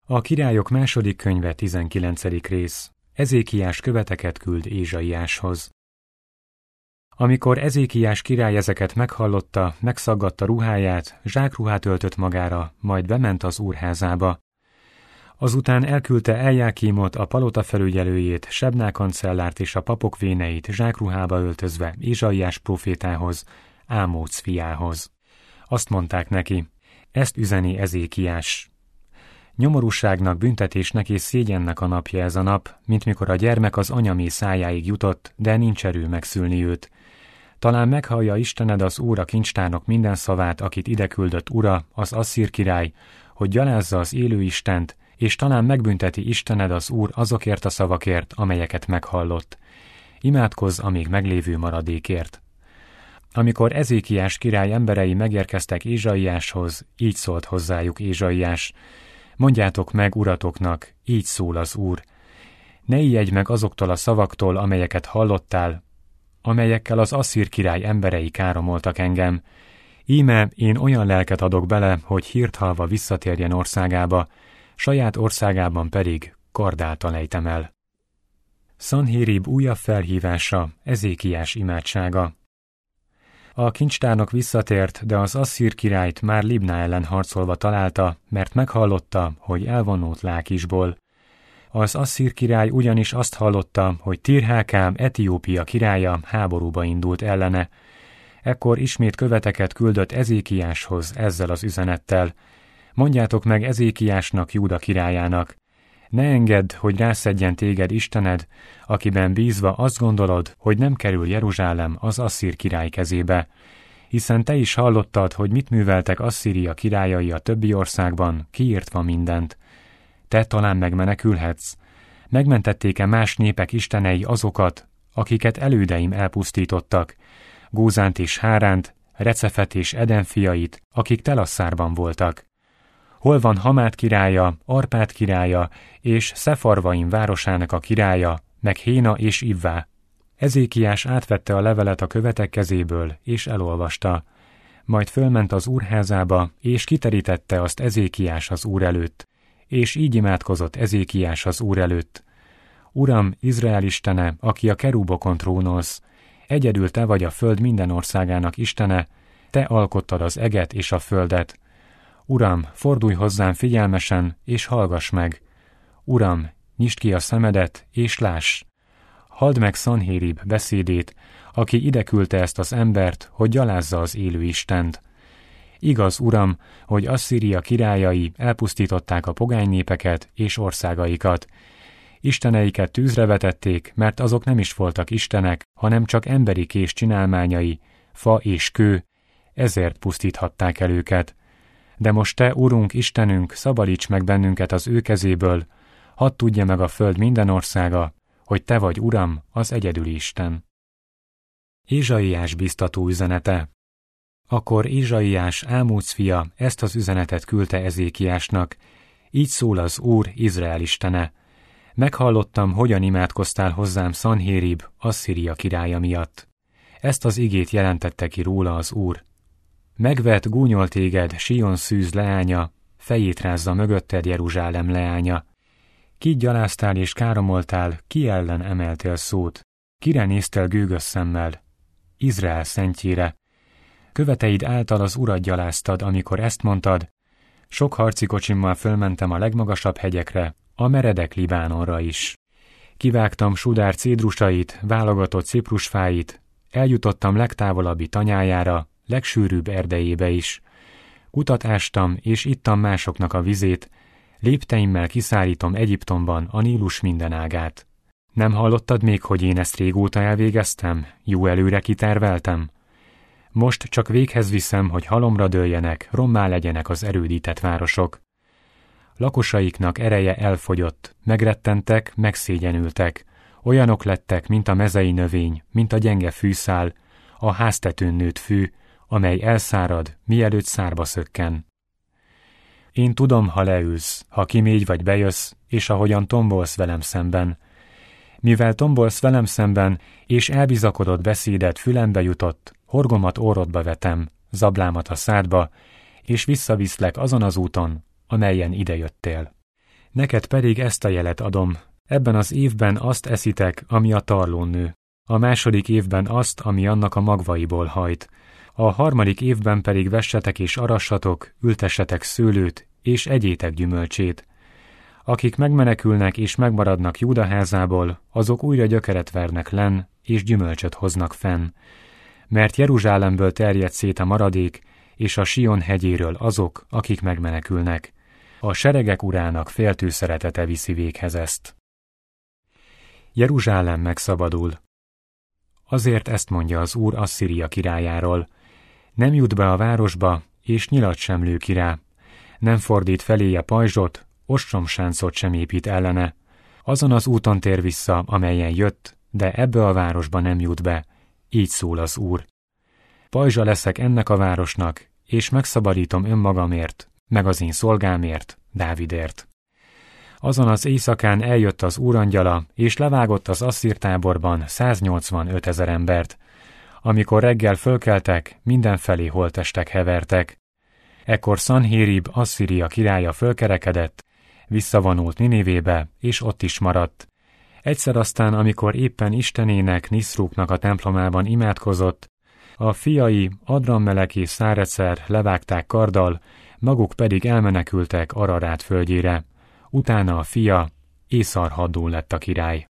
A Királyok második könyve 19. rész. Ezékiás követeket küld Ézsaiáshoz. Amikor Ezékiás király ezeket meghallotta, megszaggatta ruháját, zsákruhát öltött magára, majd bement az úrházába. Azután elküldte Eljákímot, a palota felügyelőjét, Sebná kancellárt és a papok véneit zsákruhába öltözve Ézsaiás prófétához, Ámóc fiához. Azt mondták neki, ezt üzeni Ezékiás. Nyomorúságnak, büntetésnek és szégyennek a napja ez a nap, mint mikor a gyermek az anyamé szájáig jutott, de nincs erő megszülni őt. Talán meghallja Istened az Úr a kincstárnok minden szavát, akit ide küldött ura, az Asszír király, hogy gyalázza az élő Istent, és talán megbünteti Istened az Úr azokért a szavakért, amelyeket meghallott. Imádkozz a még meglévő maradékért. Amikor Ezékiás király emberei megérkeztek Ézsaiáshoz, így szólt hozzájuk Ézsaiás: mondjátok meg uratoknak, így szól az Úr. Ne ijedj meg azoktól a szavaktól, amelyeket hallottál, amelyekkel az Asszír király emberei káromoltak engem. Íme én olyan lelket adok bele, hogy hírt hallva visszatérjen országába, saját országában pedig kardáltal ejtem el. Szanhérib újabb felhívása, Ezékiás imádsága. A kincstárnok visszatért, de az Asszír királyt már Libná ellen harcolva találta, mert meghallotta, hogy elvonult Lákisból. Az Asszír király ugyanis azt hallotta, hogy Tirhákám, Etiópia királya háborúba indult ellene. Ekkor ismét követeket küldött Ezékiáshoz ezzel az üzenettel: mondjátok meg Ezékiásnak, Júda királyának, ne engedd, hogy rászedjen téged Istened, akiben bízva azt gondolod, hogy nem kerül Jeruzsálem az Asszír király kezébe, hiszen te is hallottad, hogy mit műveltek Asszíria királyai a többi országban, kiírtva mindent. Te talán megmenekülhetsz. Megmentették-e más népek istenei azokat, akiket elődeim elpusztítottak, Gózánt és Háránt, Recefet és Eden fiait, akik Telasszárban voltak? Hol van Hamát királya, Arpád királya, és Szefarvaim városának a királya, meg Héna és Ivvá? Ezékiás átvette a levelet a követek kezéből, és elolvasta. Majd fölment az úrházába, és kiterítette azt Ezékiás az Úr előtt, és így imádkozott Ezékiás az Úr előtt: Uram, Izrael istene, aki a kerúbokon trónolsz, egyedül te vagy a föld minden országának istene, te alkottad az eget és a földet. Uram, fordulj hozzám figyelmesen, és hallgass meg. Uram, nyisd ki a szemedet, és láss. Halld meg Szanhérib beszédét, aki ide küldte ezt az embert, hogy gyalázza az élő Istent. Igaz, Uram, hogy Asszíria királyai elpusztították a pogány népeket és országaikat. Isteneiket tűzre vetették, mert azok nem is voltak istenek, hanem csak emberi kés csinálmányai, fa és kő, ezért pusztíthatták el őket. De most te, Urunk, Istenünk, szabadíts meg bennünket az ő kezéből, hadd tudja meg a föld minden országa, hogy te vagy, Uram, az egyedüli Isten. Ézsaiás biztató üzenete. Akkor Ézsaiás, Ámóc fia, ezt az üzenetet küldte Ezékiásnak: így szól az Úr, Izrael istene. Meghallottam, hogyan imádkoztál hozzám Szanhérib, Asszíria királya miatt. Ezt az igét jelentette ki róla az Úr. Megvet, gúnyol téged Sion szűz leánya, fejét rázza mögötted Jeruzsálem leánya. Kit gyaláztál és káromoltál, ki ellen emeltél szót? Kire néztél gőgös szemmel? Izrael szentjére. Követeid által az Urat gyaláztad, amikor ezt mondtad: sok harci kocsimmal fölmentem a legmagasabb hegyekre, a meredek Libánonra is. Kivágtam Sudár cédrusait, válogatott ciprusfáit, eljutottam legtávolabbi tanyájára, legsűrűbb erdejébe is. Kutat ástam, és ittam másoknak a vizét, lépteimmel kiszárítom Egyiptomban a Nílus minden ágát. Nem hallottad még, hogy én ezt régóta elvégeztem, jó előre kiterveltem? Most csak véghez viszem, hogy halomra dőljenek, rommá legyenek az erődített városok. Lakosaiknak ereje elfogyott, megrettentek, megszégyenültek, olyanok lettek, mint a mezei növény, mint a gyenge fűszál, a háztetőn nőtt fű, amely elszárad, mielőtt szárba szökken. Én tudom, ha leülsz, ha kimégy vagy bejössz, és ahogyan tombolsz velem szemben. Mivel tombolsz velem szemben, és elbizakodott beszédet fülembe jutott, horgomat orrodba vetem, zablámat a szádba, és visszaviszlek azon az úton, amelyen idejöttél. Neked pedig ezt a jelet adom. Ebben az évben azt eszitek, ami a tarlón nő. A második évben azt, ami annak a magvaiból hajt. A harmadik évben pedig vessetek és arassatok, ültessetek szőlőt, és egyétek gyümölcsét. Akik megmenekülnek és megmaradnak Júda házából, azok újra gyökeret vernek lenn, és gyümölcsöt hoznak fenn. Mert Jeruzsálemből terjed szét a maradék, és a Sion hegyéről azok, akik megmenekülnek. A seregek urának féltő szeretete viszi véghez ezt. Jeruzsálem megszabadul. Azért ezt mondja az Úr Asszíria királyáról: nem jut be a városba, és nyilat sem lő ki rá. Nem fordít feléje pajzsot, ostromsáncot sem épít ellene. Azon az úton tér vissza, amelyen jött, de ebbe a városba nem jut be. Így szól az Úr. Pajzsa leszek ennek a városnak, és megszabadítom önmagamért, meg az én szolgámért, Dávidért. Azon az éjszakán eljött az Úr angyala, és levágott az asszír táborban 185 000 embert. Amikor reggel fölkeltek, mindenfelé holttestek hevertek. Ekkor Szanhérib Asszíria királya fölkerekedett, visszavonult Ninévébe, és ott is maradt. Egyszer aztán, amikor éppen Istenének, Niszrúknak a templomában imádkozott, a fiai Adrammelek és Szárecer levágták karddal, maguk pedig elmenekültek Ararát földjére. Utána a fia, Észarhaddón lett a király.